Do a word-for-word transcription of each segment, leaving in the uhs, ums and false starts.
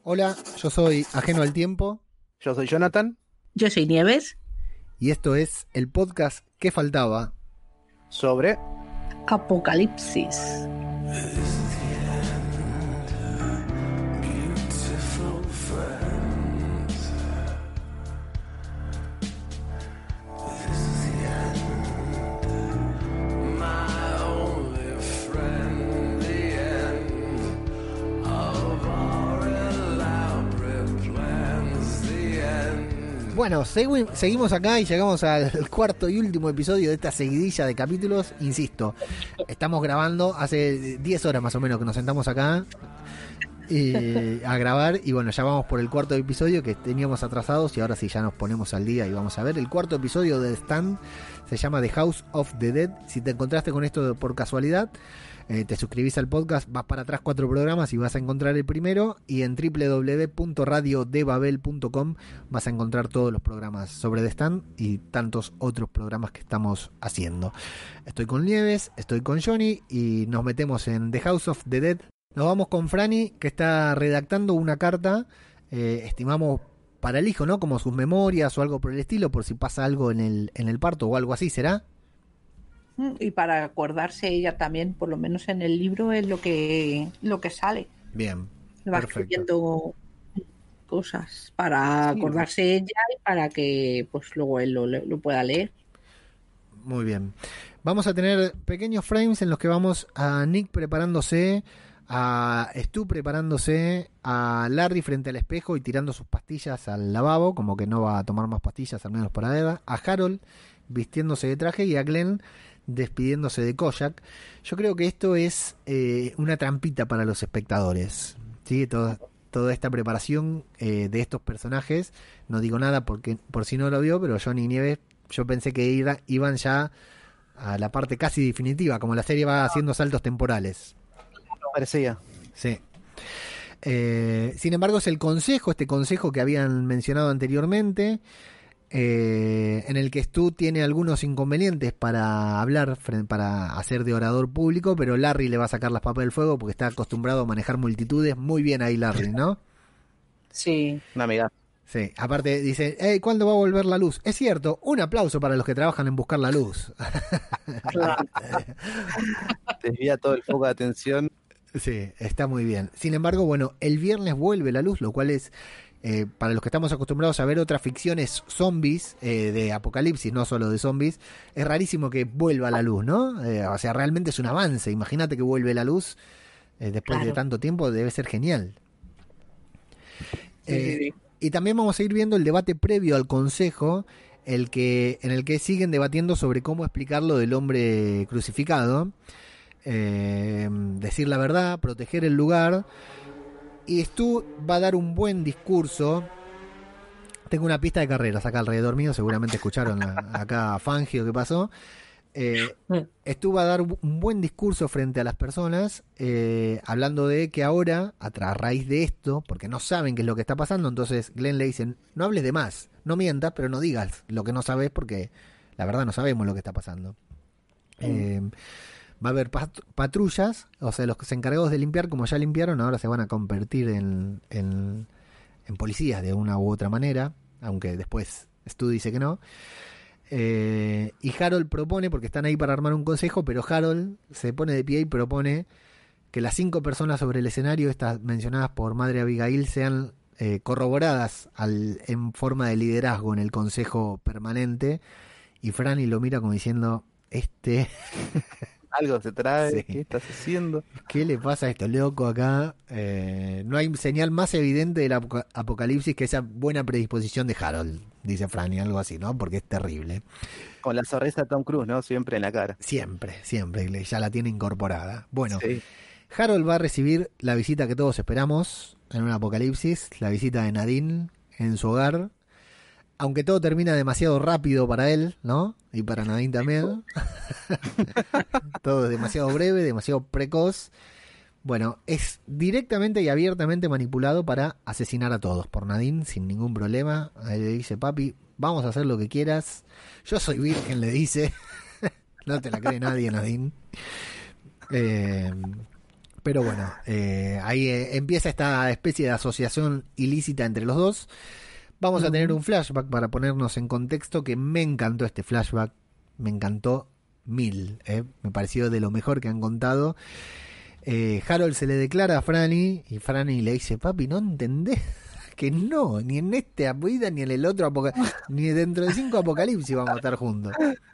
Hola, yo soy Ajeno al Tiempo. Yo soy Jonathan. Yo soy Nieves. Y esto es el podcast que faltaba sobre Apocalipsis. Bueno, segui- seguimos acá y llegamos al cuarto y último episodio de esta seguidilla de capítulos. Insisto, estamos grabando hace diez horas más o menos que nos sentamos acá eh, a grabar. Y bueno, ya vamos por el cuarto episodio que teníamos atrasados. Y ahora sí, ya nos ponemos al día y vamos a ver. El cuarto episodio de The Stand se llama The House of the Dead. Si te encontraste con esto por casualidad, Eh, te suscribís al podcast, vas para atrás cuatro programas y vas a encontrar el primero, y en doble u doble u doble u punto radio de babel punto com vas a encontrar todos los programas sobre The Stand y tantos otros programas que estamos haciendo. Estoy con Nieves, estoy con Johnny y nos metemos en The House of the Dead. Nos vamos con Franny, que está redactando una carta, eh, estimamos para el hijo, ¿no? Como sus memorias o algo por el estilo, por si pasa algo en el, en el parto o algo así, ¿será? Y para acordarse ella también, por lo menos en el libro, es lo que lo que sale. Bien, Va perfecto. escribiendo cosas para Sí, acordarse ella y para que pues luego él lo, lo pueda leer. Muy bien. Vamos a tener pequeños frames en los que vamos a Nick preparándose, a Stu preparándose, a Larry frente al espejo y tirando sus pastillas al lavabo, como que no va a tomar más pastillas, al menos por ahora, a Harold vistiéndose de traje y a Glenn despidiéndose de Kojak. Yo creo que esto es eh, una trampita para los espectadores, ¿sí? Toda, toda esta preparación eh, de estos personajes. No digo nada porque por si no lo vio, pero Johnny y Nieves, yo pensé que ira, iban ya a la parte casi definitiva, como la serie va haciendo saltos temporales. parecía. Sí. Eh, sin embargo, es el consejo, este consejo que habían mencionado anteriormente, eh, en el que Stu tiene algunos inconvenientes para hablar, para hacer de orador público, pero Larry le va a sacar las papas del fuego porque está acostumbrado a manejar multitudes. Muy bien ahí Larry, ¿no? Sí. Una amiga. Sí, aparte dice, hey, ¿cuándo va a volver la luz? Es cierto, un aplauso para los que trabajan en buscar la luz. Claro. Desvía todo el foco de atención. Sí, está muy bien. Sin embargo, bueno, el viernes vuelve la luz, lo cual es, eh, para los que estamos acostumbrados a ver otras ficciones zombies, eh, de apocalipsis, no solo de zombies, es rarísimo que vuelva la luz, ¿no? Eh, o sea, realmente es un avance. Imagínate que vuelve la luz eh, después Claro. de tanto tiempo, debe ser genial. Sí, Eh, sí, sí. y también vamos a ir viendo el debate previo al consejo, el que, en el que siguen debatiendo sobre cómo explicar lo del hombre crucificado. Eh, decir la verdad, proteger el lugar. Y Stu va a dar un buen discurso. Tengo una pista de carreras acá alrededor mío, seguramente escucharon a, acá a Fangio qué pasó. Eh, Stu va a dar un buen discurso frente a las personas, eh, hablando de que ahora, a, tra- a raíz de esto, porque no saben qué es lo que está pasando, entonces Glenn le dice, no hables de más, no mientas, pero no digas lo que no sabes, porque la verdad no sabemos lo que está pasando. Eh, Va a haber pat- patrullas, o sea, los encargados de limpiar, como ya limpiaron, ahora se van a convertir en, en, en policías de una u otra manera, aunque después Stu dice que no. Eh, y Harold propone, porque están ahí para armar un consejo, pero Harold se pone de pie y propone que las cinco personas sobre el escenario, estas mencionadas por Madre Abigail, sean eh, corroboradas al, en forma de liderazgo en el consejo permanente. Y Franny lo mira como diciendo, este... Algo se trae. Sí. ¿Qué estás haciendo? ¿Qué le pasa a esto loco acá? Eh, no hay señal más evidente del apoca- apocalipsis que esa buena predisposición de Harold, dice Franny, algo así, ¿no? Porque es terrible. Con la sonrisa de Tom Cruise, ¿no? Siempre en la cara. Siempre, siempre, le- ya la tiene incorporada. Bueno, Sí. Harold va a recibir la visita que todos esperamos en un apocalipsis, la visita de Nadine en su hogar. Aunque todo termina demasiado rápido para él, ¿no? Y para Nadine también. Todo es demasiado breve, demasiado precoz. Bueno, es directamente y abiertamente manipulado para asesinar a todos por Nadine sin ningún problema. Ahí le dice, papi, vamos a hacer lo que quieras. Yo soy virgen, le dice. No te la cree nadie, Nadine. Eh, Pero bueno, eh, ahí eh, empieza esta especie de asociación ilícita entre los dos. Vamos a tener un flashback para ponernos en contexto, que me encantó este flashback, me encantó mil, eh. Me pareció de lo mejor que han contado. Eh, Harold se le declara a Franny y Franny le dice, papi, ¿no entendés? Que no, ni en este vida ni en el otro apocalipsis, ni dentro de cinco apocalipsis vamos a estar juntos.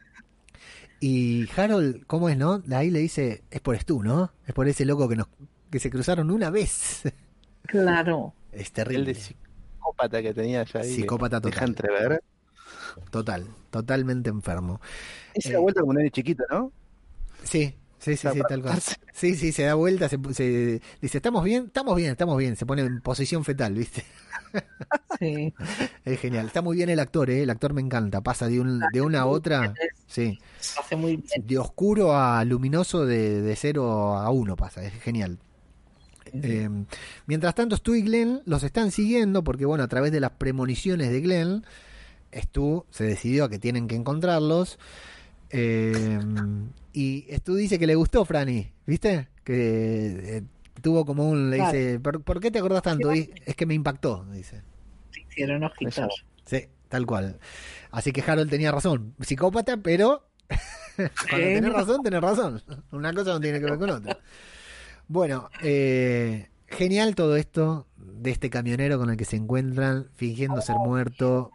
Y Harold, ¿cómo es, no? Ahí le dice, es por Stu, ¿no? Es por ese loco que nos que se cruzaron una vez. Claro. Es El terrible. de psicópata que tenía ya ahí. Psicópata que deja total. entrever. Total, totalmente enfermo. Ese Eh, da vuelta como un nene chiquito, ¿no? Sí, sí, sí, O sea, sí, para tal cual. darse- Sí, sí, se da vuelta, se, se dice, ¿estamos bien? Estamos bien, estamos bien. Se pone en posición fetal, ¿viste? Sí. Es genial. Está muy bien el actor, ¿eh? El actor me encanta. Pasa de, un, de una a otra, sí. Lo hace muy bien. De oscuro a luminoso, de, de cero a uno pasa. Es genial. Eh, mientras tanto, Stu y Glenn los están siguiendo porque, bueno, a través de las premoniciones de Glenn, Stu se decidió a que tienen que encontrarlos. Eh, y Stu dice que le gustó Franny, ¿viste? Que eh, tuvo como un... Le Claro. dice, ¿por, por qué te acordás tanto? Y, es que me impactó, dice. Se hicieron ojitos. Sí, tal cual. Así que Harold tenía razón. Psicópata, pero... Cuando tenés razón, tenés razón. Una cosa no tiene que ver con otra. Bueno, eh, genial todo esto de este camionero con el que se encuentran, fingiendo ser muerto,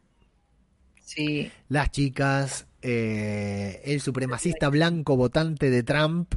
Sí. las chicas, eh, el supremacista blanco votante de Trump,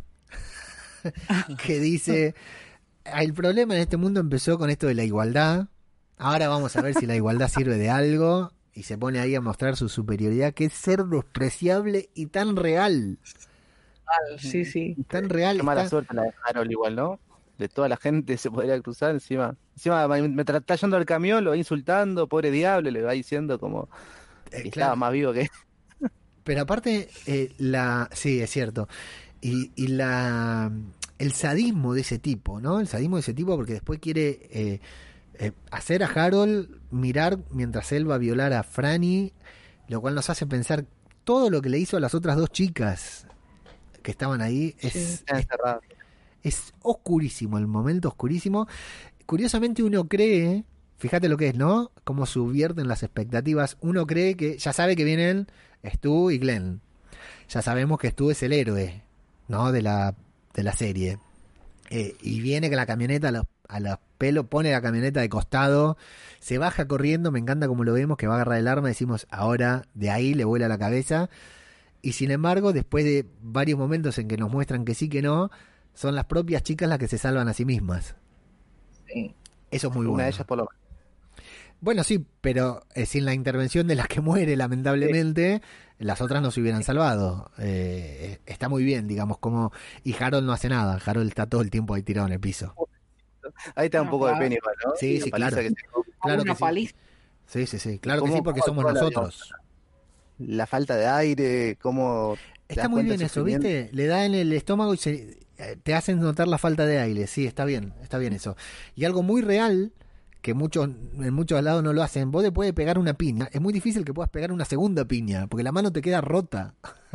que dice, el problema en este mundo empezó con esto de la igualdad, ahora vamos a ver si la igualdad sirve de algo, y se pone ahí a mostrar su superioridad, que es ser despreciable y tan real, Sí, sí. tan real. Qué mala está- suerte la de Harold igual, ¿no? De toda la gente se podría cruzar encima. Encima me me tra- está yendo al camión, lo va insultando, pobre diablo, le va diciendo como eh, que claro. estaba más vivo que... Pero aparte, eh, la sí, es cierto. Y, y la el sadismo de ese tipo, ¿no? El sadismo de ese tipo porque después quiere eh, eh, hacer a Harold mirar mientras él va a violar a Franny, lo cual nos hace pensar todo lo que le hizo a las otras dos chicas que estaban ahí. Es, Sí. Está es, encerrado. es oscurísimo, el momento oscurísimo. Curiosamente uno cree, fíjate lo que es, ¿no? Cómo subvierten las expectativas. Uno cree que ya sabe que vienen Stu y Glenn. Ya sabemos que Stu es el héroe, ¿no? De la, de la serie. Eh, y viene con la camioneta a los, a los pelos, pone la camioneta de costado, se baja corriendo, me encanta como lo vemos, que va a agarrar el arma, decimos, ahora de ahí le vuela la cabeza. Y sin embargo, después de varios momentos en que nos muestran que sí, que no, son las propias chicas las que se salvan a sí mismas. Sí. Eso es muy Una bueno. de ellas por lo menos. Bueno, sí, pero eh, sin la intervención de la que muere, lamentablemente, las otras no se hubieran salvado. Eh, está muy bien, digamos, como... Y Harold no hace nada. Harold está todo el tiempo ahí tirado en el piso. Ahí te da un Ah, poco de claro. pena igual, ¿no? Sí, La sí, paliza claro. que se come. Claro Una que sí. paliza. Sí, sí, sí. Claro que ¿Cómo- sí, porque cómo somos actúa la nosotros. La falta de aire, cómo... te Está das muy cuenta bien el eso, sufrimiento. ¿viste? Le da en el estómago y se, eh, te hacen notar la falta de aire. Sí, está bien, está bien eso. Y algo muy real, que muchos en muchos lados no lo hacen, vos te puedes pegar una piña. Es muy difícil que puedas pegar una segunda piña, porque la mano te queda rota.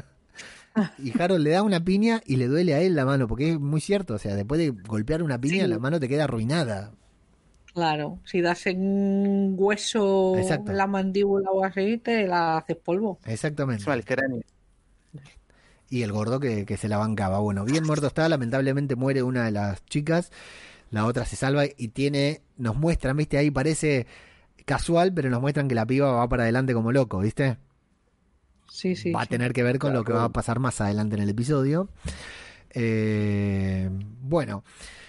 Y Harold le da una piña y le duele a él la mano, porque es muy cierto. O sea, después de golpear una piña, Sí. la mano te queda arruinada. Claro. Si das en un hueso Exacto. en la mandíbula o así, te la haces polvo. Exactamente. Encima el cráneo. Y el gordo que, que se la bancaba. Bueno, bien muerto está, lamentablemente muere una de las chicas, la otra se salva y tiene, nos muestran, viste, ahí parece casual, pero nos muestran que la piba va para adelante como loco, viste. Sí, sí. Va a sí. tener que ver con lo que va a pasar más adelante en el episodio. Eh, bueno,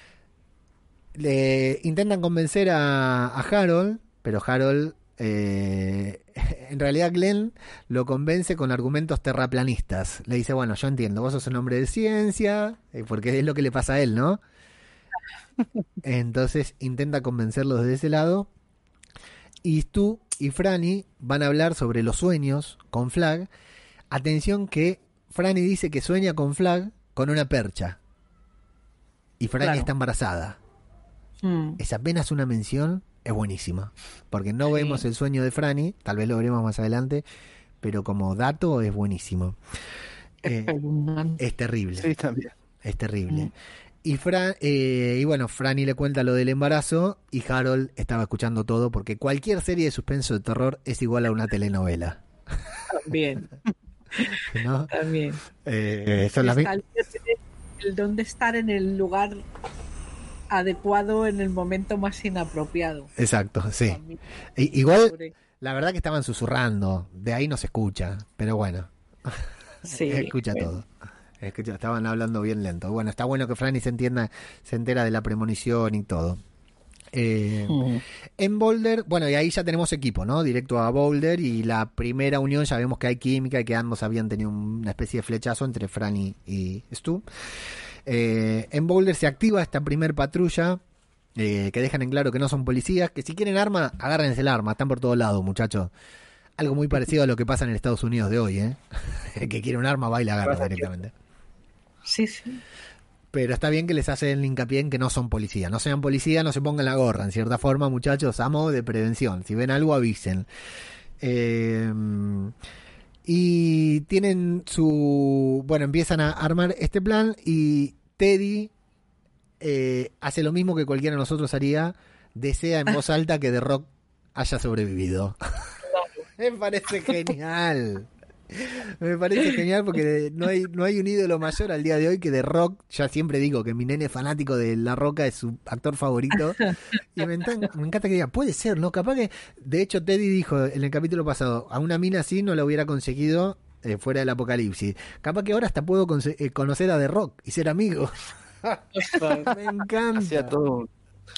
le intentan convencer a, a Harold, pero Harold, eh, en realidad Glenn lo convence con argumentos terraplanistas. Le dice, bueno, yo entiendo, vos sos un hombre de ciencia, eh, porque es lo que le pasa a él, ¿no? Entonces intenta convencerlos de ese lado. Y tú y Franny van a hablar sobre los sueños con Flag. Atención que Franny dice que sueña con Flag con una percha. Y Franny Claro. está embarazada. Mm. Es apenas una mención, es buenísima. Porque no Sí. vemos el sueño de Franny, tal vez lo veremos más adelante, pero como dato es buenísimo. Eh, Espeluznante. es terrible. Sí, también. Es terrible. Mm. Y, Fran, eh, y bueno, Franny le cuenta lo del embarazo y Harold estaba escuchando todo porque cualquier serie de suspenso de terror es igual a una telenovela. También, ¿No? también. Eh, son las mi- Está el, el dónde estar en el lugar adecuado en el momento más inapropiado. Exacto, sí. También. I- igual, Sobre- la verdad que estaban susurrando, de ahí no se escucha, pero bueno, Sí, escucha bueno. todo. Escucha, estaban hablando bien lento. Bueno, está bueno que Franny se entienda, se entera de la premonición y todo. Eh, Mm. en Boulder, bueno, y ahí ya tenemos equipo, ¿no? Directo a Boulder y la primera unión ya vemos que hay química y que ambos habían tenido una especie de flechazo entre Franny y Stu. Eh, en Boulder se activa esta primer patrulla eh, que dejan en claro que no son policías, que si quieren arma, agárrense el arma, están por todos lados, muchachos. Algo muy parecido a lo que pasa en Estados Unidos de hoy, ¿eh? El que quiere un arma va y la agarra directamente. Sí, sí. Pero está bien que les hacen hincapié en que no son policías. No sean policías, no se pongan la gorra. En cierta forma, muchachos, a modo de prevención. Si ven algo, avisen. Eh, y tienen su... Bueno, empiezan a armar este plan y Teddy eh, hace lo mismo que cualquiera de nosotros haría. Desea en voz alta que The Rock haya sobrevivido. Me parece genial. Me parece genial porque no hay, no hay un ídolo mayor al día de hoy que The Rock. Ya siempre digo que mi nene fanático de La Roca es su actor favorito. Y me, entan- me encanta que diga, puede ser, ¿no? Capaz que, de hecho, Teddy dijo en el capítulo pasado, a una mina así no la hubiera conseguido eh, fuera del apocalipsis. Capaz que ahora hasta puedo conse- eh, conocer a The Rock y ser amigo. Me encanta. Hacía todo.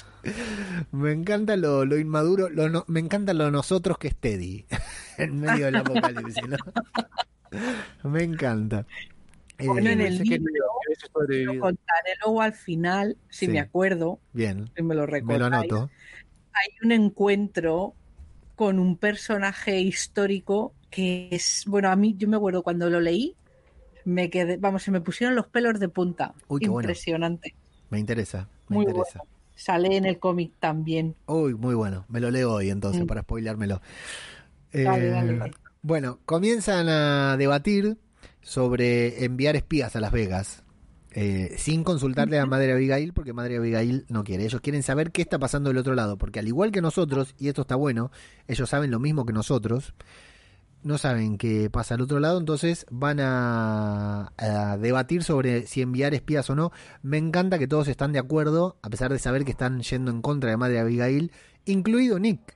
Me encanta lo, lo inmaduro, lo no- me encanta lo nosotros que es Teddy en medio del apocalipsis, ¿no? Me encanta. Bueno, Eh, en el Pensé que libro, no, que hubiese lo sobrevivido. contaré luego al final, si Sí. me acuerdo, bien, si me lo me lo recordáis. anoto. Hay un encuentro con un personaje histórico que es, bueno, a mí yo me acuerdo cuando lo leí, me quedé, vamos, se me pusieron los pelos de punta. Uy, qué bueno. Impresionante. Me interesa, me Muy interesa. bueno. Sale en el cómic también. Uy, muy bueno. Me lo leo hoy entonces Mm. para spoileármelo. Dale, Eh, dale. Bueno, comienzan a debatir sobre enviar espías a Las Vegas. eh, sin consultarle a Madre Abigail, porque Madre Abigail no quiere. Ellos quieren saber qué está pasando del otro lado, porque al igual que nosotros, y esto está bueno, ellos saben lo mismo que nosotros, no saben qué pasa al otro lado, entonces van a, a debatir sobre si enviar espías o no. Me encanta que todos están de acuerdo, a pesar de saber que están yendo en contra de Madre Abigail, incluido Nick.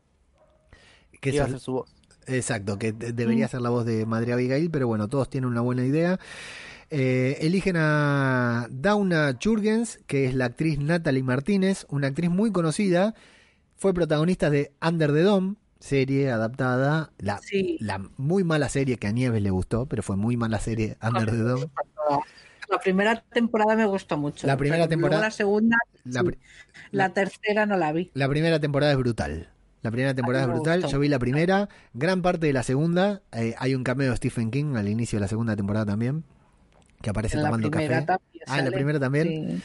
Que Iba a eso- hacer su voz. exacto, que de- debería Mm. ser la voz de Madre Abigail, pero bueno, todos tienen una buena idea. Eh, eligen a Dawna Jurgens, que es la actriz Natalie Martínez, una actriz muy conocida, fue protagonista de Under the Dome, serie adaptada, la, Sí. la muy mala serie que a Nieves le gustó, pero fue muy mala serie Under the Dome. La primera temporada me gustó mucho. La primera pero luego temporada- La segunda, La, sí. pri- La tercera no la vi. la primera temporada es brutal. La primera temporada A es mí me brutal. gustó. Yo vi la primera, gran parte de la segunda. eh, hay un cameo de Stephen King al inicio de la segunda temporada también, que aparece En la tomando primera café. también Ah, en la sale. primera también. Sí.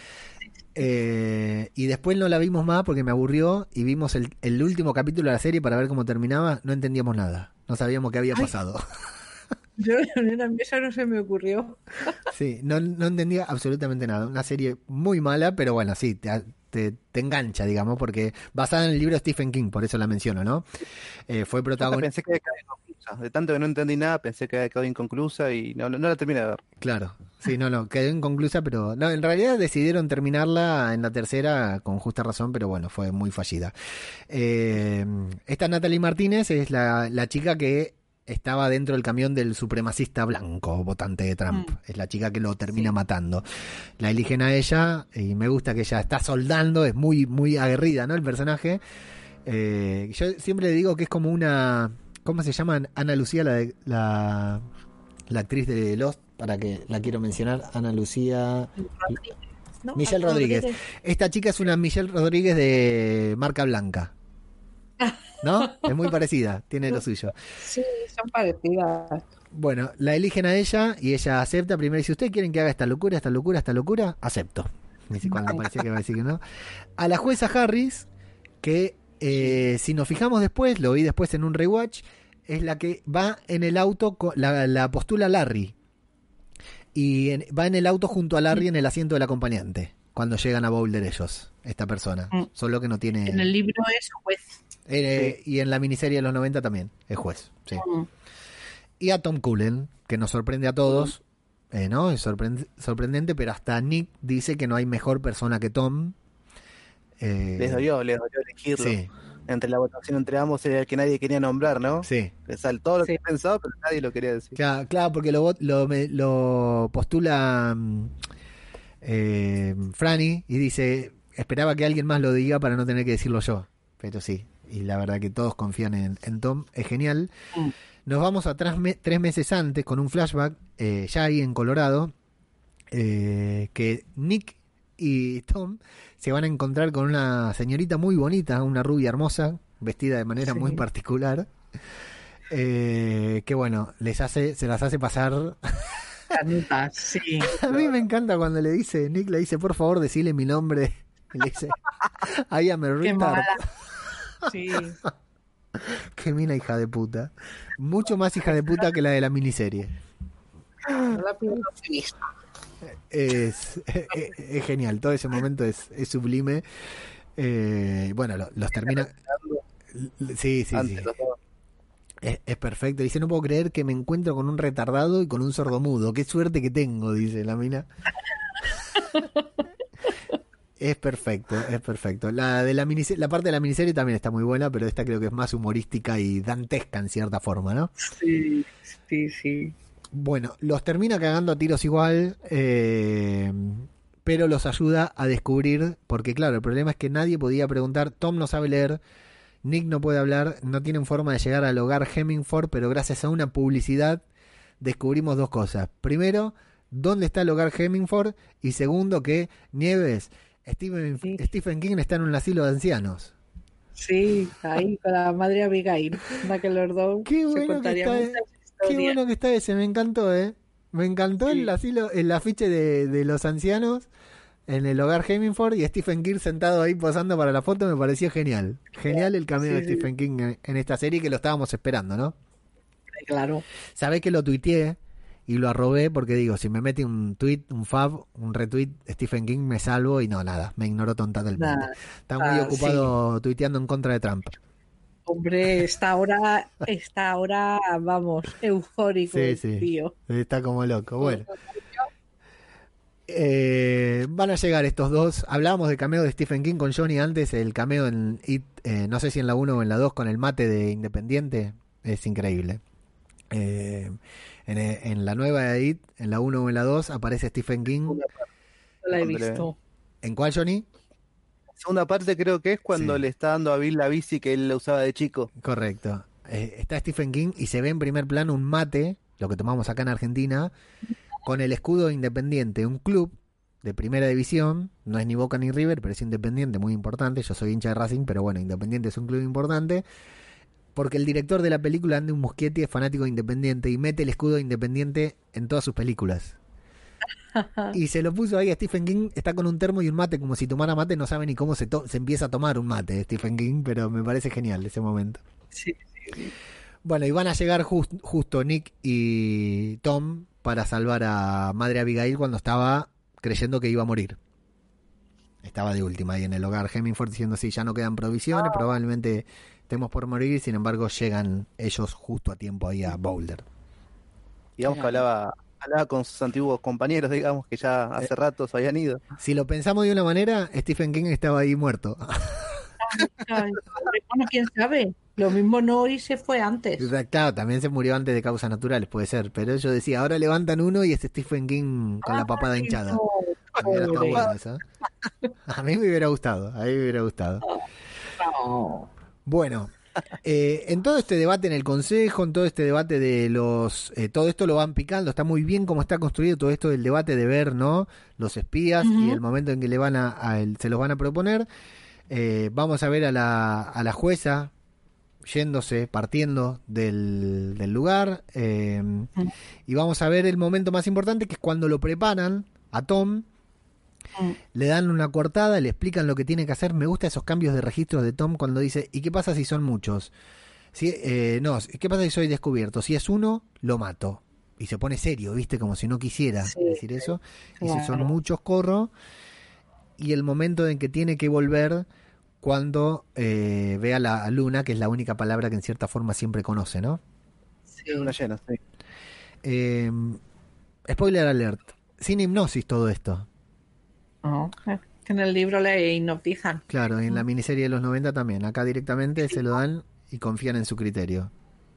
Eh, y después no la vimos más porque me aburrió y vimos el, el último capítulo de la serie para ver cómo terminaba. No entendíamos nada. No sabíamos qué había Ay. pasado. Yo, a mí eso no se me ocurrió. Sí, no, no entendía absolutamente nada. Una serie muy mala, pero bueno, sí, te, te, te engancha, digamos, porque basada en el libro de Stephen King, por eso la menciono, ¿no? Eh, fue Yo hasta protagonista. pensé que había quedado inconclusa. De tanto que no entendí nada, pensé que había quedado inconclusa y no, no, no la terminé de ver. Claro, sí, no, no, quedó inconclusa, pero no, en realidad decidieron terminarla en la tercera con justa razón, pero bueno, fue muy fallida. Eh, esta Natalie Martínez es la, la chica que estaba dentro del camión del supremacista blanco, votante de Trump. Mm. Es la chica que lo termina Sí. matando. La eligen a ella y me gusta que ella está soldando, es muy, muy aguerrida, ¿no? El personaje. Eh, yo siempre le digo que es como una... ¿Cómo se llama? Ana Lucía, la, de- la, la actriz de Lost, para que la quiero mencionar. Ana Lucía... Rodríguez, ¿no? Michelle Rodríguez. Esta chica es una Michelle Rodríguez de marca blanca. ¿No? Es muy parecida, tiene lo suyo. Sí, son parecidas. Bueno, la eligen a ella y ella acepta. Primero dice, ¿ustedes quieren que haga esta locura, esta locura, esta locura? Acepto. Dice, cuando parecía que iba a decir que no. A la jueza Harris, que eh, si nos fijamos después, lo vi después en un rewatch, es la que va en el auto, con- la, la postula Larry. y en, va en el auto junto a Larry en el asiento del acompañante cuando llegan a Boulder ellos, esta persona, Mm. solo que no tiene... En el libro es juez. Eh, y en la miniserie de los noventa también es juez, sí. Mm. Y a Tom Cullen, que nos sorprende a todos, eh, ¿no? Es sorprend- sorprendente, pero hasta Nick dice que no hay mejor persona que Tom. Eh, Les dolió, les dolió elegirlo. Sí, Entre la votación entre ambos era el que nadie quería nombrar, ¿no? sí. O sea, todo lo Sí. que pensaba, pero nadie lo quería decir. Claro, claro, porque lo, vot- lo, me- lo postula mm, eh, Franny y dice, esperaba que alguien más lo diga para no tener que decirlo yo. Pero sí, y la verdad que todos confían en, en Tom, es genial. Mm. Nos vamos atrás me- tres meses antes con un flashback, eh, ya ahí en Colorado, eh, que Nick y Tom se van a encontrar con una señorita muy bonita, una rubia hermosa, vestida de manera Sí. muy particular, eh, que bueno, les hace, se las hace pasar. Canutas, sí. A mí me encanta cuando le dice, Nick le dice, por favor, decile mi nombre. Y le dice, I am a Qué retard. mala. Sí. Qué mina hija de puta. Mucho más hija de puta que la de la miniserie. No la pido optimista. Es, es, es genial, todo ese momento es, es sublime. Eh, bueno, lo- los termina. Sí, sí, sí. Antes, los dos. Es, es perfecto. Dice, no puedo creer que me encuentro con un retardado y con un sordomudo. Qué suerte que tengo, dice la mina. Es perfecto, es perfecto. La de la miniserie, la parte de la miniserie también está muy buena, pero esta creo que es más humorística y dantesca en cierta forma, ¿no? Sí, sí, sí. Bueno, los termina cagando a tiros igual, eh, pero los ayuda a descubrir, porque claro, el problema es que nadie podía preguntar, Tom no sabe leer, Nick no puede hablar, no tienen forma de llegar al hogar Hemingford, pero gracias a una publicidad descubrimos dos cosas. Primero, dónde está el hogar Hemingford, y segundo, que Nieves, Stephen, Sí. Stephen King está en un asilo de ancianos. Sí, ahí con la madre Abigail. Anda que los dos Qué se bueno que contarían está, muchas qué historias. bueno que está ese, me encantó, ¿eh? Me encantó Sí. el asilo, el afiche de, de los ancianos en el hogar Hemingford y Stephen King sentado ahí posando para la foto, me pareció genial. Genial el cameo Sí, de sí. Stephen King en, en esta serie que lo estábamos esperando, ¿no? Claro. Sabés que lo tuiteé y lo arrobé porque digo, si me mete un tweet, un fab, un retweet, Stephen King me salvo y no, nada, me ignoró totalmente. Nada. Está muy Ah, ocupado tuiteando en contra de Trump. Hombre, está ahora, está ahora, vamos, eufórico, Sí, el sí. tío. Está como loco. Bueno. Eh, van a llegar estos dos. Hablábamos del cameo de Stephen King con Johnny antes. El cameo en It, eh, no sé si en la uno o en la dos, con el mate de Independiente. Es increíble. Eh, en, en la nueva de It, en la uno o en la dos, aparece Stephen King. No la he Cuando le- visto. ¿En cuál, Johnny? Segunda parte creo que es cuando Sí. le está dando a Bill la bici que él la usaba de chico. Correcto. Eh, está Stephen King y se ve en primer plano un mate, lo que tomamos acá en Argentina, con el escudo de Independiente, un club de primera división, no es ni Boca ni River, pero es Independiente, muy importante. Yo soy hincha de Racing, pero bueno, Independiente es un club importante, porque el director de la película, Andy Muschietti, es fanático de Independiente y mete el escudo de Independiente en todas sus películas. Y se lo puso ahí a Stephen King, está con un termo y un mate, como si tomara mate, no sabe ni cómo se, to- se empieza a tomar un mate Stephen King, pero me parece genial ese momento. Sí, sí, sí. Bueno, y van a llegar jus- justo Nick y Tom para salvar a Madre Abigail cuando estaba creyendo que iba a morir. Estaba de última ahí en el hogar Hemingford diciendo, sí, ya no quedan provisiones, probablemente estemos por morir, sin embargo llegan ellos justo a tiempo ahí a Boulder. Digamos que Claro. hablaba, hablaba con sus antiguos compañeros, digamos, que ya hace rato se habían ido. Si lo pensamos de una manera, Stephen King estaba ahí muerto. Ay, bueno, quién sabe. Lo mismo no y se fue antes. Claro, también se murió antes de causas naturales, puede ser, pero yo decía, ahora levantan uno y es Stephen King con la papada Ay, hinchada. no, Hubiera estado pobre. bueno eso. A mí me hubiera gustado, a mí me hubiera gustado. No. Bueno, eh, en todo este debate en el Consejo, en todo este debate de los... eh, todo esto lo van picando, está muy bien cómo está construido todo esto del debate de ver, ¿no? Los espías Ujú. y el momento en que le van a, a el- se los van a proponer. Eh, vamos a ver a la, a la jueza yéndose, partiendo del, del lugar. eh, y vamos a ver el momento más importante, que es cuando lo preparan a Tom. Mm. Le dan una coartada, le explican lo que tiene que hacer. Me gustan esos cambios de registros de Tom cuando dice, ¿y qué pasa si son muchos? Si, eh, no, ¿qué pasa si soy descubierto? Si es uno, lo mato. y se pone serio, ¿viste? Como si no quisiera Sí, decir eso. Dice, claro. son muchos, corro. Y el momento en que tiene que volver cuando eh, ve a la a Luna, que es la única palabra que en cierta forma siempre conoce, ¿no? Sí. Luna llena, sí. Eh, spoiler alert. Sin hipnosis todo esto. No, eh, que en el libro le hipnotizan. Claro, en la Mm. miniserie de los noventa también. Acá directamente se lo dan y confían en su criterio.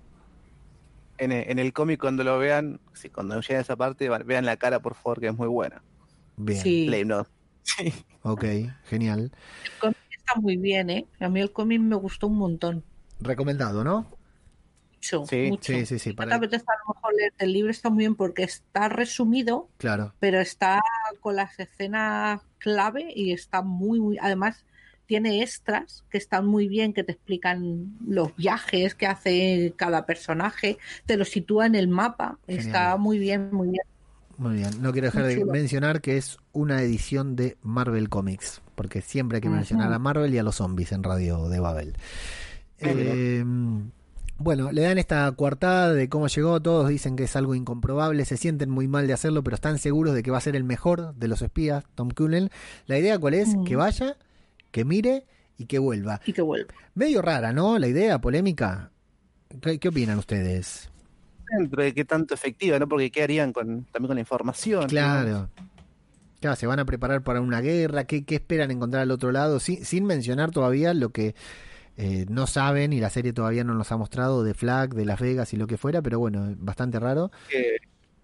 En, e- en el cómic cuando lo vean, sí, cuando llegue a esa parte, va- vean la cara por favor, que es muy buena. Bien, Sí, La hipnosis. Sí. ok, genial. el cómic está muy bien, ¿eh? A mí el cómic me gustó un montón. Recomendado, ¿no? Mucho, Sí. mucho. Sí, sí, sí. Si no te Para... apetece a lo mejor leerte el libro, está muy bien porque está resumido, Claro, pero está con las escenas clave y está muy, muy... Además, tiene extras que están muy bien, que te explican los viajes que hace cada personaje, te lo sitúa en el mapa. Genial. Está muy bien, muy bien. muy bien. No quiero dejar Muy de chulo. mencionar que es una edición de Marvel Comics, porque siempre hay que mencionar Ujú. a Marvel y a los zombies en Radio de Babel. Ah, mira. Eh, bueno, le dan esta coartada de cómo llegó, todos dicen que es algo incomprobable, se sienten muy mal de hacerlo, pero están seguros de que va a ser el mejor de los espías, Tom Cullen. La idea cuál es, Mm. que vaya, que mire y que vuelva. Y que vuelva. Medio rara, ¿no? La idea, polémica. ¿Qué, qué opinan ustedes? Dentro de qué tanto efectiva, ¿no? Porque qué harían con, también con la información. Claro. digamos. Claro, se van a preparar para una guerra, ¿qué, qué esperan encontrar al otro lado? Sin, sin mencionar todavía lo que eh, no saben y la serie todavía no nos ha mostrado de Flag, de Las Vegas y lo que fuera, pero bueno, bastante raro. Que-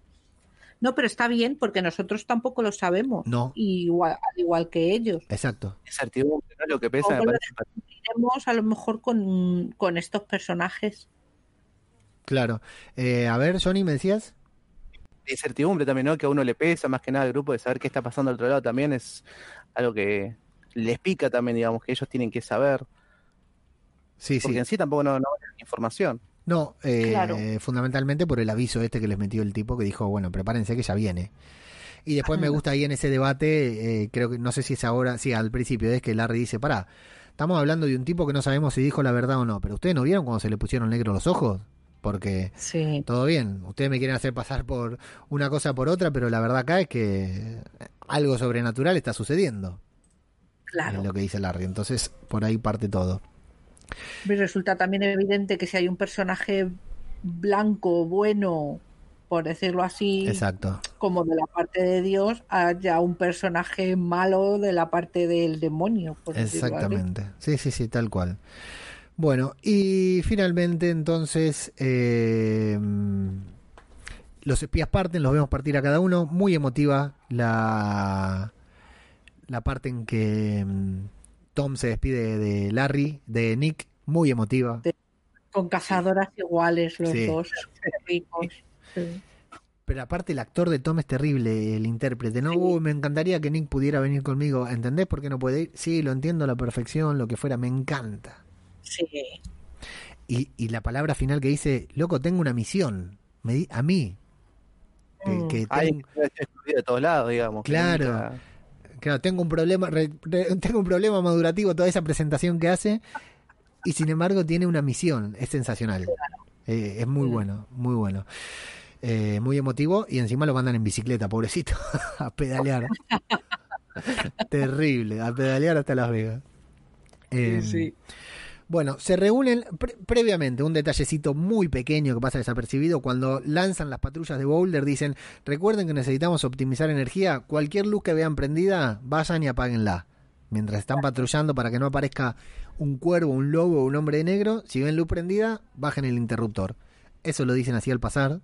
No, pero está bien porque nosotros tampoco lo sabemos. No. Igual, al igual que ellos. Exacto. incertidumbre, ¿no? Lo que pesa me Luego lo parece. descubriremos a lo mejor con, con estos personajes. Claro. Eh, a ver, Johnny, ¿me decías? Incertidumbre también, ¿no? Que a uno le pesa más que nada al grupo de saber qué está pasando al otro lado también es algo que les pica también, digamos, que ellos tienen que saber. Sí, Porque sí. en sí tampoco no, no hay información. No, eh, Claro. fundamentalmente por el aviso este que les metió el tipo que dijo, bueno, prepárense que ya viene. Y después me gusta ahí en ese debate, eh, creo que no sé si es ahora, sí, al principio, es que Larry dice, pará, estamos hablando de un tipo que no sabemos si dijo la verdad o no, pero ustedes no vieron cuando se le pusieron negros los ojos, porque Sí. todo bien, ustedes me quieren hacer pasar por una cosa por otra, pero la verdad acá es que algo sobrenatural está sucediendo, Claro. es lo que dice Larry, entonces por ahí parte todo. Y resulta también evidente que si hay un personaje blanco, bueno, por decirlo así, Exacto. como de la parte de Dios, haya un personaje malo de la parte del demonio, por decirlo así. Exactamente. Sí, sí, sí, tal cual. Bueno, y finalmente entonces eh, los espías parten, los vemos partir a cada uno. Muy emotiva la, la parte en que mm, Tom se despide de Larry, de Nick. Muy emotiva. Con cazadoras iguales los Sí. dos, ricos. Sí. Pero aparte el actor de Tom es terrible, el intérprete. No, uy, me encantaría que Nick pudiera venir conmigo. ¿Entendés por qué no puede ir? Sí, lo entiendo a la perfección, lo que fuera, me encanta. Sí. Y, y la palabra final que dice, loco, tengo una misión. Me di- a mí. Que, Mm. que Hay tengo, que excluido de todos lados, digamos. que Claro. nunca- claro, tengo un problema, re- re- tengo un problema madurativo, toda esa presentación que hace. Y sin embargo tiene una misión. Es sensacional. Eh, es muy Mm. bueno, muy bueno. Eh, muy emotivo y encima lo mandan en bicicleta, pobrecito, a pedalear. Terrible, a pedalear hasta Las Vegas. Eh, Sí. Bueno, se reúnen pre- previamente, un detallecito muy pequeño que pasa desapercibido, cuando lanzan las patrullas de Boulder, dicen, recuerden que necesitamos optimizar energía, cualquier luz que vean prendida, vayan y apáguenla. Mientras están patrullando para que no aparezca un cuervo, un lobo o un hombre de negro, si ven luz prendida, bajen el interruptor. Eso lo dicen así al pasar.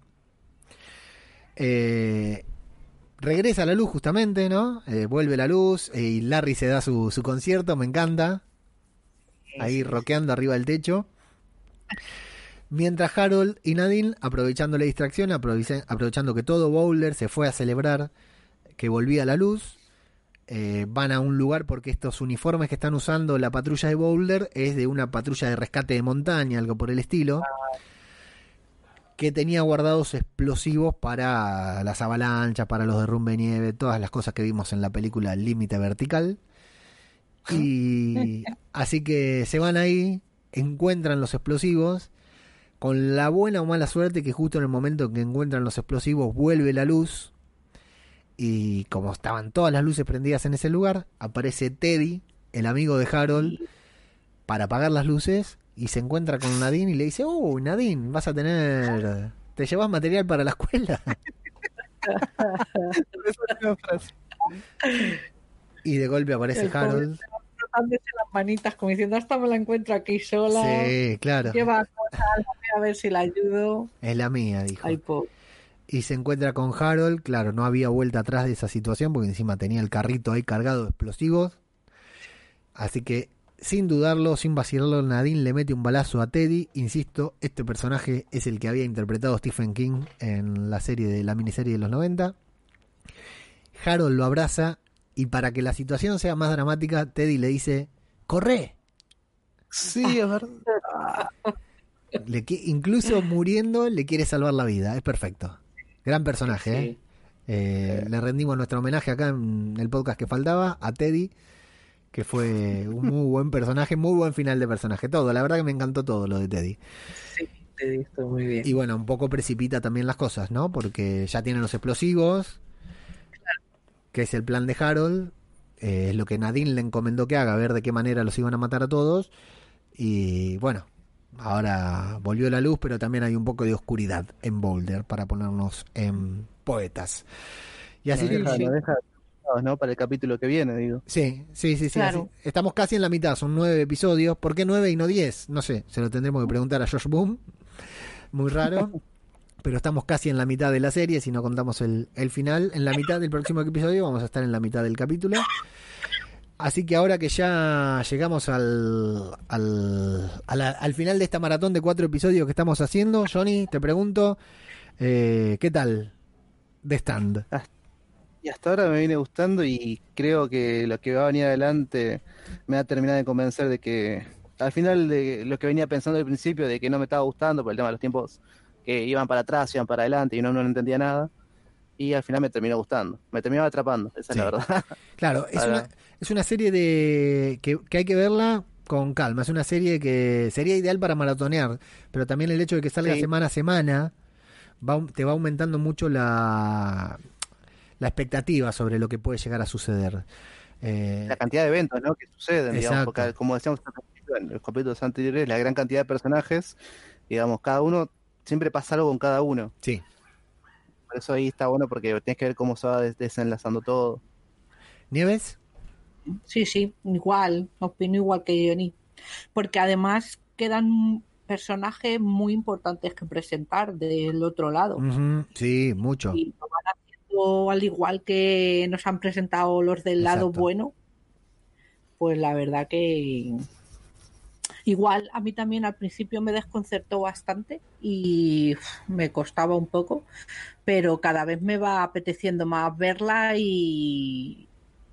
Eh, regresa la luz justamente, ¿no? Eh, vuelve la luz eh, y Larry se da su, su concierto, me encanta. Ahí rockeando arriba del techo. Mientras Harold y Nadine, aprovechando la distracción, aprovecha- aprovechando que todo Boulder se fue a celebrar que volvía la luz, eh, van a un lugar porque estos uniformes que están usando la patrulla de Boulder es de una patrulla de rescate de montaña, algo por el estilo, que tenía guardados explosivos para las avalanchas, para los derrumbes de nieve, todas las cosas que vimos en la película Límite Vertical. Y así que se van ahí, encuentran los explosivos, con la buena o mala suerte que justo en el momento en que encuentran los explosivos vuelve la luz, y como estaban todas las luces prendidas en ese lugar, aparece Teddy, el amigo de Harold, para apagar las luces, y se encuentra con Nadine y le dice, oh, Nadine, vas a tener... ¿Te llevas material para la escuela? Y de golpe aparece El Harold. Frotándose las manitas como diciendo, hasta me la encuentro aquí sola. Sí, claro. Lleva cosas, a ver si la ayudo. Es la mía, dijo. Ay, po. Y se encuentra con Harold. Claro, no había vuelta atrás de esa situación porque encima tenía el carrito ahí cargado de explosivos. Así que, sin dudarlo, sin vacilarlo, Nadine le mete un balazo a Teddy. Insisto, este personaje es el que había interpretado Stephen King en la serie de la miniserie de los noventa. Harold lo abraza y para que la situación sea más dramática, Teddy le dice, ¡corre! Sí, es verdad. Le, incluso muriendo le quiere salvar la vida. Es perfecto. Gran personaje, ¿eh? Sí. Eh, le rendimos nuestro homenaje acá en el podcast que faltaba a Teddy, que fue un muy buen personaje, muy buen final de personaje. Todo, la verdad que me encantó todo lo de Teddy. Sí, Teddy está muy bien. Y bueno, un poco precipita también las cosas, ¿no? Porque ya tienen los explosivos, que es el plan de Harold, eh, es lo que Nadine le encomendó que haga, a ver de qué manera los iban a matar a todos. Y bueno, ahora volvió la luz, pero también hay un poco de oscuridad en Boulder, para ponernos en poetas. Y así Nos deja, nos deja, ¿no? Para el capítulo que viene, digo. Sí, sí, sí, sí. Claro. Así. Estamos casi en la mitad, son nueve episodios. ¿Por qué nueve y no diez? No sé, se lo tendremos que preguntar a Josh Boom. Muy raro. Pero estamos casi en la mitad de la serie, si no contamos el, el final. En la mitad del próximo episodio vamos a estar en la mitad del capítulo. Así que ahora que ya llegamos al, al, a la- al final de esta maratón de cuatro episodios que estamos haciendo, Johnny, te pregunto, eh, ¿qué tal The Stand? Y hasta ahora me viene gustando y creo que lo que va a venir adelante me va a terminar de convencer de que al final de lo que venía pensando al principio de que no me estaba gustando por el tema de los tiempos que iban para atrás, iban para adelante y uno no entendía nada, y al final me terminó gustando, me terminaba atrapando, esa Sí. es la verdad. Claro, es Ahora. una, es una serie de que, que hay que verla con calma. Es una serie que sería ideal para maratonear, pero también el hecho de que salga Sí. semana a semana va, te va aumentando mucho la, la expectativa sobre lo que puede llegar a suceder. Eh, La cantidad de eventos, ¿no? que suceden, digamos, Exacto. porque como decíamos al principio, en los capítulos anteriores, la gran cantidad de personajes, digamos, cada uno, siempre pasa algo con cada uno. sí. Por eso ahí está bueno porque tienes que ver cómo se va des- desenlazando todo. ¿Nieves? Sí, sí, igual, opino igual que Johnny. Porque además quedan personajes muy importantes que presentar del otro lado. Ujú, sí, mucho. Y lo van haciendo al igual que nos han presentado los del lado Exacto. bueno. Pues la verdad que igual a mí también al principio me desconcertó bastante y uf, me costaba un poco, pero cada vez me va apeteciendo más verla y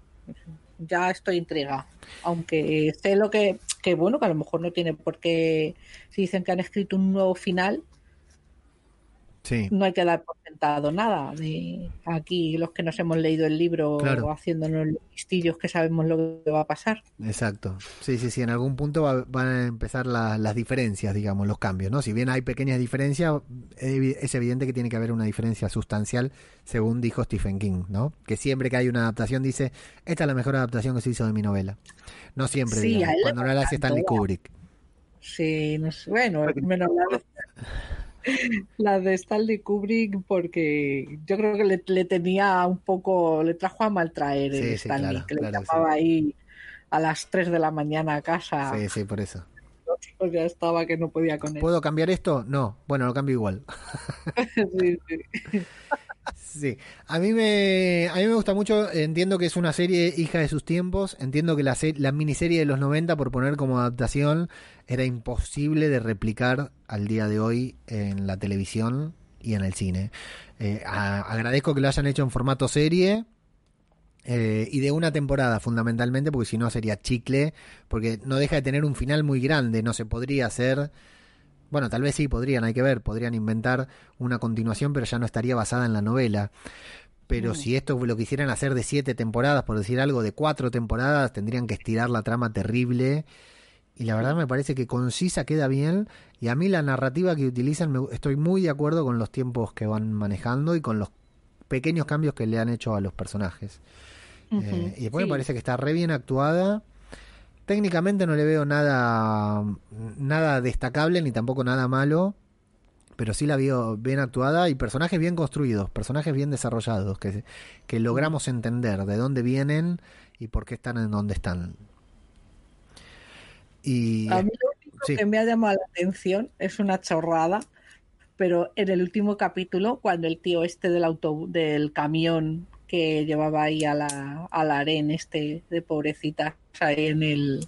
ya estoy intrigada. Aunque sé lo que, que bueno, que a lo mejor no tiene por qué, si dicen que han escrito un nuevo final, Sí, no hay que dar por sentado nada. De aquí los que nos hemos leído el libro Claro. haciéndonos los listillos que sabemos lo que va a pasar. exacto. Sí, sí, sí. En algún punto va- van a empezar la- las diferencias, digamos, los cambios, ¿no? Si bien hay pequeñas diferencias, evi- es evidente que tiene que haber una diferencia sustancial, según dijo Stephen King, ¿no? Que siempre que hay una adaptación dice, esta es la mejor adaptación que se hizo de mi novela. No siempre, Sí, digamos, a él le cuando no la hace Stanley encantó. Kubrick. Sí, no sé, bueno, menos la de, la de Stanley Kubrick, porque yo creo que le, le tenía un poco, le trajo a maltraer el Sí, sí, Stanley, claro, que le claro que sí. llamaba ahí a las tres de la mañana a casa, Sí, sí, por eso. pues ya estaba que no podía con él. ¿Puedo cambiar esto? No. Bueno, lo cambio igual. Sí, sí. Sí, a mí me a mí me gusta mucho, entiendo que es una serie hija de sus tiempos, entiendo que la, se- la miniserie de los noventa, por poner como adaptación, era imposible de replicar al día de hoy en la televisión y en el cine. Eh, a- agradezco que lo hayan hecho en formato serie, eh, y de una temporada fundamentalmente, porque si no sería chicle, porque no deja de tener un final muy grande, no se podría hacer... Bueno, tal vez sí podrían, hay que ver, podrían inventar una continuación, pero ya no estaría basada en la novela. Pero Mm. si esto lo quisieran hacer de siete temporadas, por decir algo, de cuatro temporadas, tendrían que estirar la trama terrible y la verdad me parece que concisa, queda bien, y a mí la narrativa que utilizan, me, estoy muy de acuerdo con los tiempos que van manejando y con los pequeños cambios que le han hecho a los personajes. Uh-huh, eh, y después sí. Me parece que está re bien actuada. Técnicamente no le veo nada nada destacable ni tampoco nada malo, pero sí la veo bien actuada y personajes bien construidos, personajes bien desarrollados, que, que logramos entender de dónde vienen y por qué están en donde están. Y, a mí lo único sí. que me ha llamado la atención es una chorrada, pero en el último capítulo, cuando el tío este del autobús, del camión que llevaba ahí a la, a la aren este de pobrecita, o sea, en el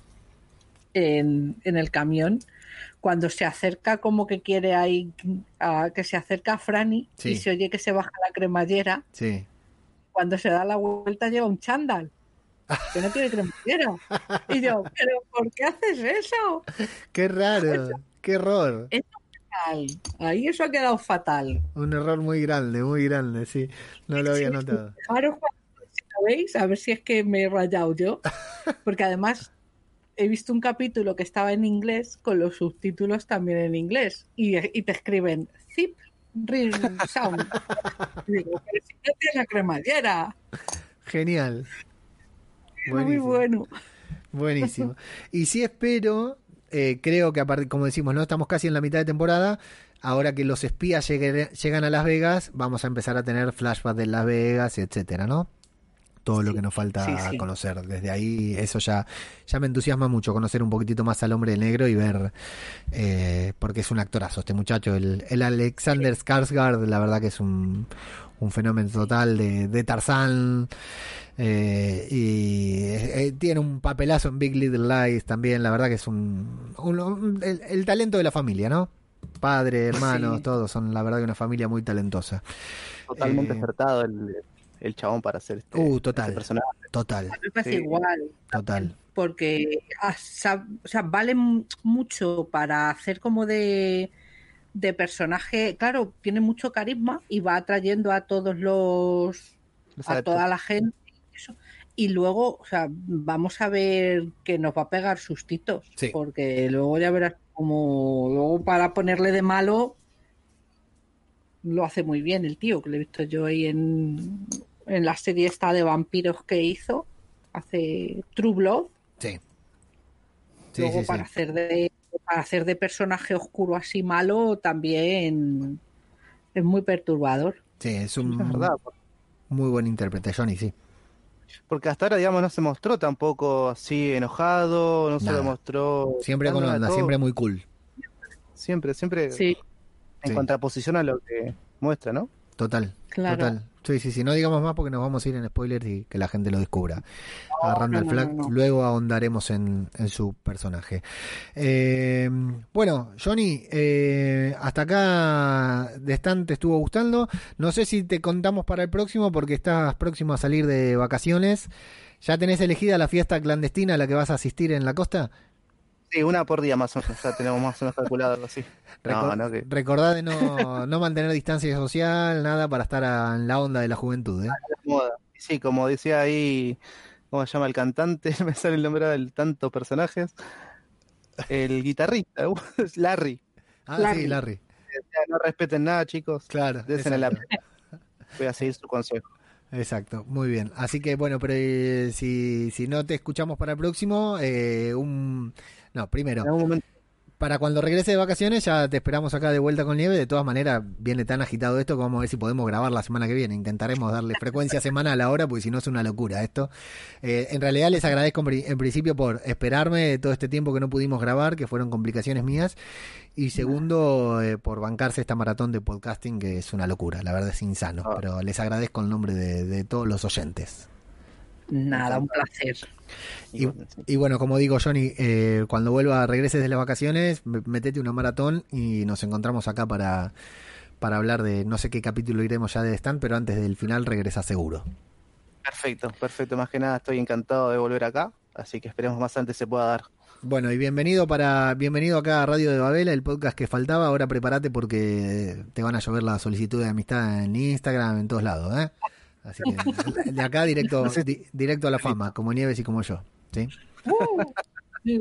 en, en el camión, cuando se acerca como que quiere ahí a, que se acerca a Franny sí. y se oye que se baja la cremallera, sí. cuando se da la vuelta lleva un chándal que no tiene cremallera y yo, pero ¿por qué haces eso? Qué raro, eso, qué error. Eso ahí eso ha quedado fatal. Un error muy grande, muy grande, sí. No sí, lo había sí, notado. Fijaros si lo veis, a ver si es que me he rayado yo. Porque además he visto un capítulo que estaba en inglés con los subtítulos también en inglés. Y, y te escriben zip, ring, sound. Y digo, pero si no tienes la cremallera. Genial. Muy bueno. Buenísimo. Y sí espero... Eh, creo que, aparte, como decimos, no estamos casi en la mitad de temporada. Ahora que los espías lleguen, llegan a Las Vegas, vamos a empezar a tener flashbacks de Las Vegas, etcétera, ¿no? Todo sí, lo que nos falta sí, sí. conocer. Desde ahí, eso ya, ya me entusiasma mucho, conocer un poquitito más al Hombre Negro y ver, eh, porque es un actorazo este muchacho. El, el Alexander Skarsgård, la verdad que es un, un fenómeno total de, de Tarzán. Eh, y eh, tiene un papelazo en Big Little Lies también, la verdad que es un, un, un el, el talento de la familia, ¿no? Padre, hermanos, sí. todos son la verdad que una familia muy talentosa. Totalmente eh, acertado el, el chabón para hacer este, uh, total, este personaje. Total. Me parece sí. igual. Total. Porque o sea, vale mucho para hacer como de, de personaje, claro, tiene mucho carisma y va atrayendo a todos los, Exacto. a toda la gente. Y luego, o sea, vamos a ver que nos va a pegar sustitos, sí. porque luego ya verás como luego para ponerle de malo lo hace muy bien el tío, que lo he visto yo ahí en, en la serie esta de vampiros que hizo, hace True Blood. Sí. sí luego sí, para sí. hacer de para hacer de personaje oscuro así malo también es muy perturbador. Sí, es un es verdad. Muy buena interpretación y sí. Porque hasta ahora, digamos, no se mostró tampoco así enojado, no Nada. se lo mostró... Siempre con onda, siempre muy cool. Siempre, siempre sí. en sí. contraposición a lo que muestra, ¿no? Total, claro. total. Sí, sí, sí, no digamos más porque nos vamos a ir en spoilers y que la gente lo descubra. No, a Randall no, Flagg, no, no. luego ahondaremos en, en su personaje. Eh, bueno, Johnny, eh, hasta acá de Stan te estuvo gustando. No sé si te contamos para el próximo porque estás próximo a salir de vacaciones. ¿Ya tenés elegida la fiesta clandestina a la que vas a asistir en la costa? Sí, una por día más o menos, ya tenemos más o menos calculado algo así. Recor- no, no, que... Recordá de no, no mantener distancia social, nada para estar a, en la onda de la juventud, ¿eh? Sí, como decía ahí, ¿cómo se llama el cantante? Me sale el nombre de tantos personajes. El guitarrista, Larry. Ah, Larry. sí, Larry. No respeten nada, chicos. Claro. Desen el Voy a seguir su consejo. Exacto, muy bien. Así que bueno, pero eh, si, si no te escuchamos para el próximo, eh, un... No, primero, para cuando regrese de vacaciones ya te esperamos acá de vuelta con Nieve. De todas maneras, viene tan agitado esto que vamos a ver si podemos grabar la semana que viene. Intentaremos darle frecuencia semanal ahora, porque si no es una locura esto. Eh, en realidad les agradezco en principio por esperarme todo este tiempo que no pudimos grabar, que fueron complicaciones mías. Y segundo, eh, por bancarse esta maratón de podcasting, que es una locura, la verdad es insano. Oh. Pero les agradezco en nombre de, de todos los oyentes. Nada, un placer. Y, y bueno, como digo, Johnny, eh, cuando vuelva, regreses de las vacaciones, metete una maratón y nos encontramos acá para, para hablar de, no sé qué capítulo iremos ya de Stan, pero antes del final regresa seguro. Perfecto, perfecto. Más que nada estoy encantado de volver acá, así que esperemos más antes se pueda dar. Bueno, y bienvenido para bienvenido acá a Radio de Babel, el podcast que faltaba. Ahora prepárate porque te van a llover las solicitudes de amistad en Instagram, en todos lados, ¿eh? Así que de acá directo di, directo a la fama, como Nieves y como yo, ¿sí? Uh, sí, sí.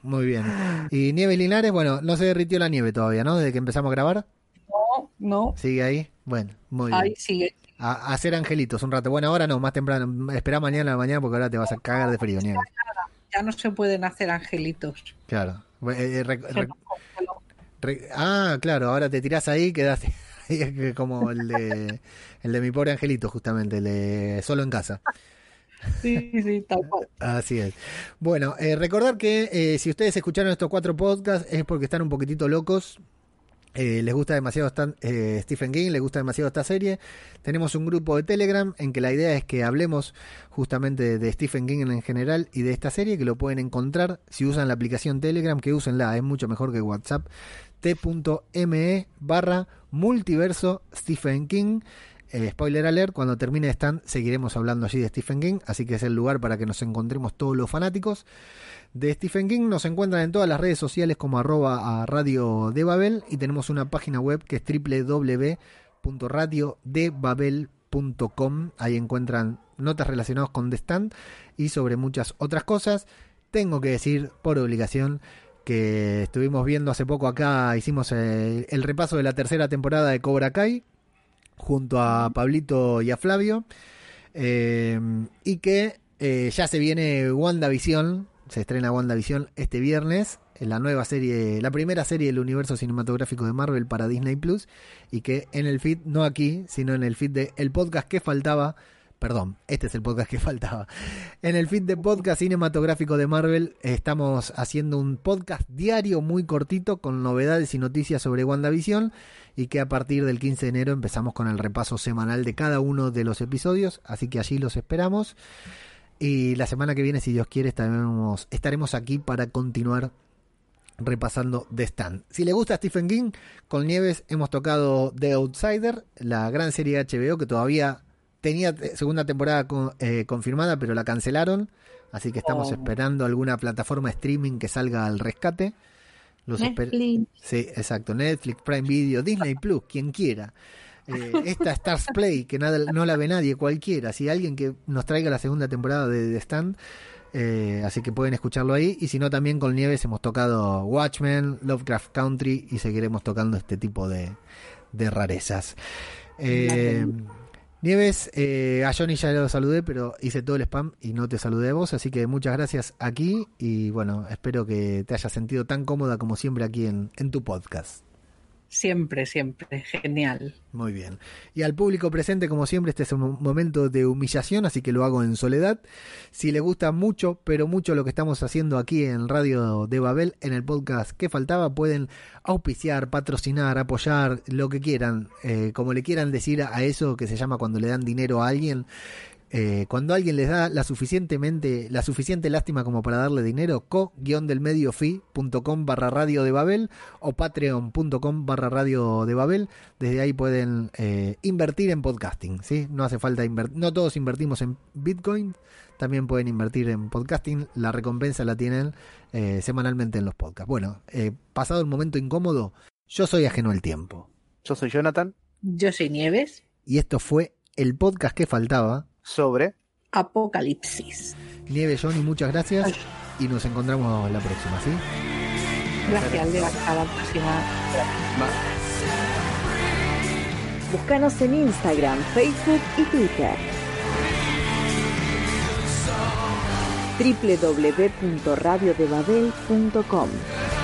Muy bien. ¿Y Nieves Linares? Bueno, no se derritió la nieve todavía, ¿no? Desde que empezamos a grabar. No, no. ¿Sigue ahí? Bueno, muy bien. Ahí sigue. A, a hacer angelitos un rato. Bueno, ahora no, más temprano. Esperá mañana a la mañana porque ahora te vas a cagar de frío, Nieves. Ya no se pueden hacer angelitos. Claro. Eh, eh, re, re, re, ah, claro, ahora te tirás ahí, quedaste como el de, el de mi pobre angelito, justamente, el de Solo en Casa. Sí, sí, tal cual. Así es. Bueno, eh, recordar que eh, si ustedes escucharon estos cuatro podcasts es porque están un poquitito locos. Eh, les gusta demasiado Stan, eh, Stephen King, les gusta demasiado esta serie. Tenemos un grupo de Telegram en que la idea es que hablemos justamente de, de Stephen King en general y de esta serie, que lo pueden encontrar si usan la aplicación Telegram, que úsenla, es mucho mejor que WhatsApp. T.me barra multiverso Stephen King. Eh, spoiler alert, cuando termine Stan seguiremos hablando allí de Stephen King, así que es el lugar para que nos encontremos todos los fanáticos de Stephen King. Nos encuentran en todas las redes sociales como arroba a Radio de Babel y tenemos una página web que es doble u doble u doble u punto radio de babel punto com. Ahí encuentran notas relacionadas con The Stand y sobre muchas otras cosas. Tengo que decir por obligación que estuvimos viendo hace poco acá, hicimos el, el repaso de la tercera temporada de Cobra Kai junto a Pablito y a Flavio, eh, y que eh, ya se viene WandaVision. Se estrena WandaVision este viernes, la nueva serie, la primera serie del universo cinematográfico de Marvel para Disney Plus, y que en el feed, no aquí, sino en el feed de el podcast que faltaba, perdón, este es el podcast que faltaba, en el feed de podcast cinematográfico de Marvel estamos haciendo un podcast diario muy cortito con novedades y noticias sobre WandaVision, y que a partir del quince de enero empezamos con el repaso semanal de cada uno de los episodios, así que allí los esperamos. Y la semana que viene, si Dios quiere, estaremos, estaremos aquí para continuar repasando The Stand. Si le gusta Stephen King, con Nieves hemos tocado The Outsider, la gran serie de H B O que todavía tenía segunda temporada con, eh, confirmada, pero la cancelaron. Así que estamos oh. esperando alguna plataforma streaming que salga al rescate. Los Netflix. Esper- sí, exacto. Netflix, Prime Video, Disney Plus, quien quiera. Eh, esta Stars Play, que nada, no la ve nadie, cualquiera. Si alguien que nos traiga la segunda temporada de The Stand, eh, así que pueden escucharlo ahí. Y si no, también con Nieves hemos tocado Watchmen, Lovecraft Country, y seguiremos tocando este tipo de, de rarezas. Eh, Nieves, eh, a Johnny ya lo saludé, pero hice todo el spam y no te saludé a vos, así que muchas gracias aquí. Y bueno, espero que te hayas sentido tan cómoda como siempre aquí en, en tu podcast. Siempre, siempre, genial. Muy bien. Y al público presente, como siempre, este es un momento de humillación, así que lo hago en soledad. Si les gusta mucho, pero mucho lo que estamos haciendo aquí en Radio de Babel, en el podcast que faltaba, pueden auspiciar, patrocinar, apoyar, lo que quieran, eh, como le quieran decir a eso que se llama cuando le dan dinero a alguien. Eh, cuando alguien les da la suficientemente la suficiente lástima como para darle dinero, co-delmediofi.com barra radio de Babel o patreon.com barra radio de Babel. Desde ahí pueden eh, invertir en podcasting, ¿sí? No hace falta invertir, no todos invertimos en Bitcoin, también pueden invertir en podcasting. La recompensa la tienen eh, semanalmente en los podcasts. Bueno, eh, pasado el momento incómodo, yo soy ajeno al tiempo. Yo soy Jonathan. Yo soy Nieves. Y esto fue el podcast que faltaba sobre Apocalipsis. Nieves, Johnny, muchas gracias y nos encontramos la próxima, ¿sí? Gracias, Leo. Hasta la próxima. Búscanos en Instagram, Facebook y Twitter. doble u doble u doble u punto radio de babel punto com